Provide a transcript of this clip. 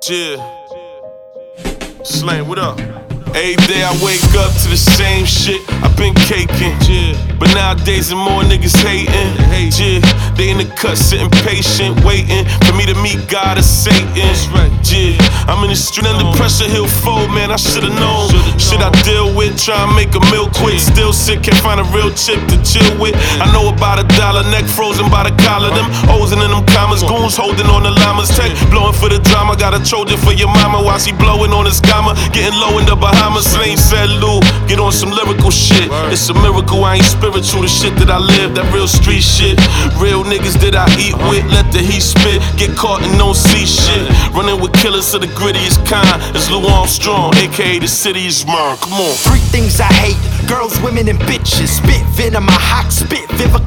Yeah. Slang, what up? Every day I wake up to the same shit I've been caking. Yeah. But nowadays more niggas hating. Yeah. They in the cut sitting patient, waiting for me to meet God or Satan. Yeah. I'm in the street under pressure, he'll fold, man, I should've known. Shit I deal with, try and make a meal quick. Still sick, can't find a real chick to chill with. I know about $1, neck frozen by the collar. Them O's in them commas, goons holding on the llamas. Tech blowing for the drama, got a Trojan for your mama while she blowing on his comma. Getting low in the Bahamas, Lane said Lou, get on some lyrical shit. It's a miracle I ain't spiritual, the shit that I live, that real street shit. Real niggas that I eat with, let the heat spit. Get caught and don't see shit. Running with killers of the grittiest kind. It's Lou Armstrong, aka the city is mine. Come on. 3 things I hate: girls, women, and bitches. Spit venom, I hot spit Vivica.